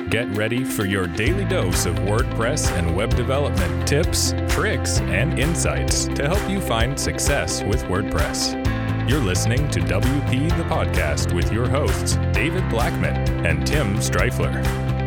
Get ready for your daily dose of WordPress and web development tips, tricks, and insights to help you find success with WordPress. You're listening to WP the Podcast with your hosts, David Blackman and Tim Streifler.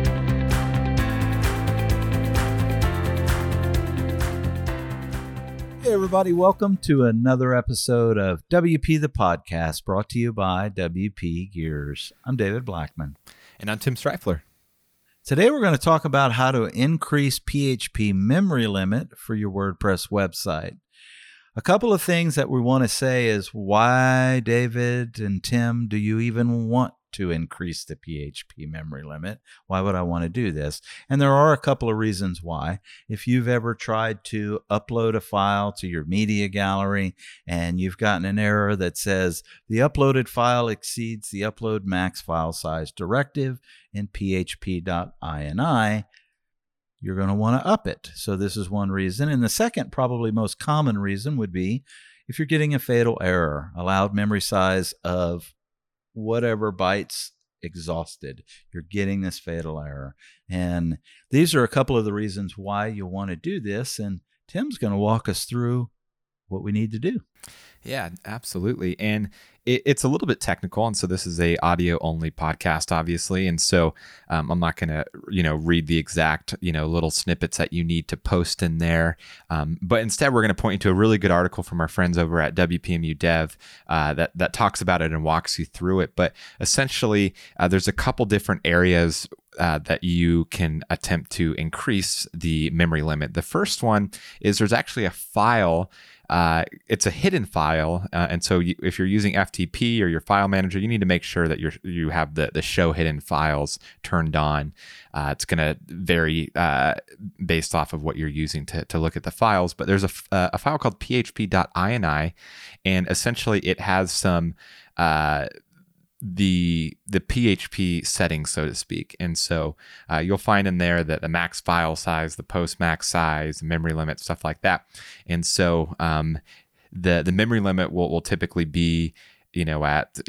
Hey everybody, welcome to another episode of WP the Podcast, brought to you by WP Gears. I'm David Blackman. And I'm Tim Streifler. Today we're going to talk about how to increase PHP memory limit for your WordPress website. A couple of things that we want to say is, why, David and Tim, do you even want to increase the PHP memory limit? Why would I want to do this? And there are a couple of reasons why. If you've ever tried to upload a file to your media gallery and you've gotten an error that says the uploaded file exceeds the upload max file size directive in php.ini, you're going to want to up it. So this is one reason. And the second, probably most common reason, would be if you're getting a fatal error, allowed memory size of whatever bytes exhausted, you're getting this fatal error. And these are a couple of the reasons why you want to do this. And Tim's going to walk us through what we need to do. Yeah, absolutely. And it's a little bit technical. And so this is a audio only podcast, obviously. And so I'm not going to, read the exact, little snippets that you need to post in there. But instead, we're going to point you to a really good article from our friends over at WPMU Dev that talks about it and walks you through it. But essentially, there's a couple different areas that you can attempt to increase the memory limit. The first one is there's actually a file. It's a hidden file, and so if you're using FTP or your file manager, you need to make sure that you have the show hidden files turned on. It's going to vary based off of what you're using to look at the files, but there's a file called php.ini, and essentially it has some the PHP settings, so to speak. And so you'll find in there that the max file size, the post max size, the memory limit, stuff like that. And so the memory limit will typically be, at,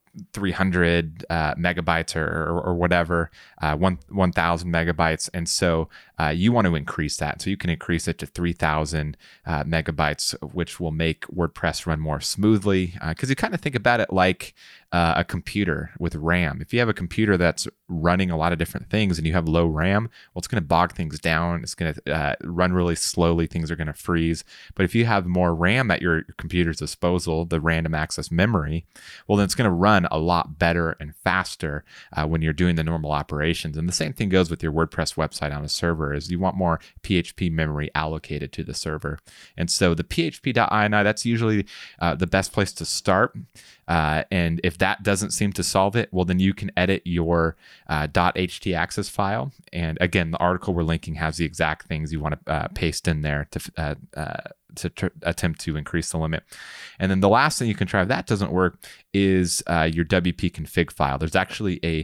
300 megabytes or whatever, 1,000 megabytes. And so you want to increase that. So you can increase it to 3,000 megabytes, which will make WordPress run more smoothly. Because you kind of think about it like a computer with RAM. If you have a computer that's running a lot of different things and you have low RAM, well, it's going to bog things down. It's going to run really slowly. Things are going to freeze. But if you have more RAM at your computer's disposal, the random access memory, well, then it's going to run a lot better and faster when you're doing the normal operations. And the same thing goes with your WordPress website on a server, is you want more PHP memory allocated to the server. And so the php.ini, that's usually the best place to start. And if that doesn't seem to solve it, well, then you can edit your .htaccess file. And again, the article we're linking has the exact things you want to paste in there to attempt to increase the limit. And then the last thing you can try if that doesn't work is your WP config file. There's actually a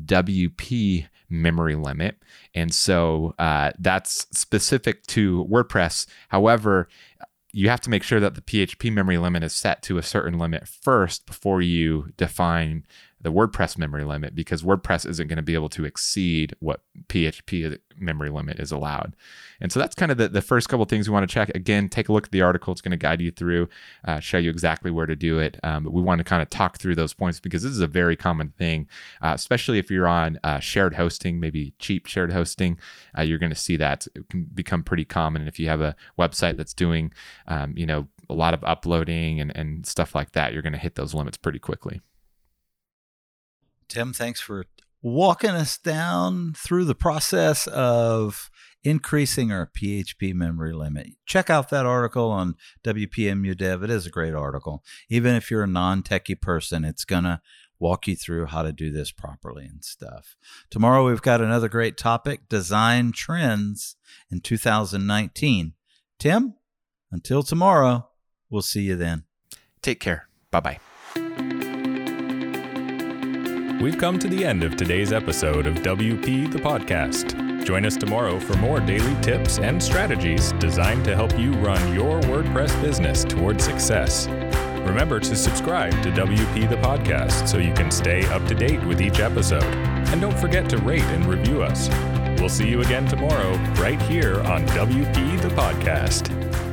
WP memory limit. And so that's specific to WordPress. However, you have to make sure that the PHP memory limit is set to a certain limit first before you define the WordPress memory limit, because WordPress isn't going to be able to exceed what PHP memory limit is allowed. And so that's kind of the first couple of things we want to check. Again, take a look at the article. It's going to guide you through, show you exactly where to do it. But we want to kind of talk through those points because this is a very common thing, especially if you're on shared hosting, maybe cheap shared hosting. You're going to see that it can become pretty common. And if you have a website that's doing, a lot of uploading and stuff like that, you're going to hit those limits pretty quickly. Tim, thanks for walking us down through the process of increasing our PHP memory limit. Check out that article on WPMU Dev. It is a great article. Even if you're a non-techie person, it's going to walk you through how to do this properly and stuff. Tomorrow, we've got another great topic, design trends in 2019. Tim, until tomorrow, we'll see you then. Take care. Bye-bye. We've come to the end of today's episode of WP the Podcast. Join us tomorrow for more daily tips and strategies designed to help you run your WordPress business toward success. Remember to subscribe to WP the Podcast so you can stay up to date with each episode. And don't forget to rate and review us. We'll see you again tomorrow, right here on WP the Podcast.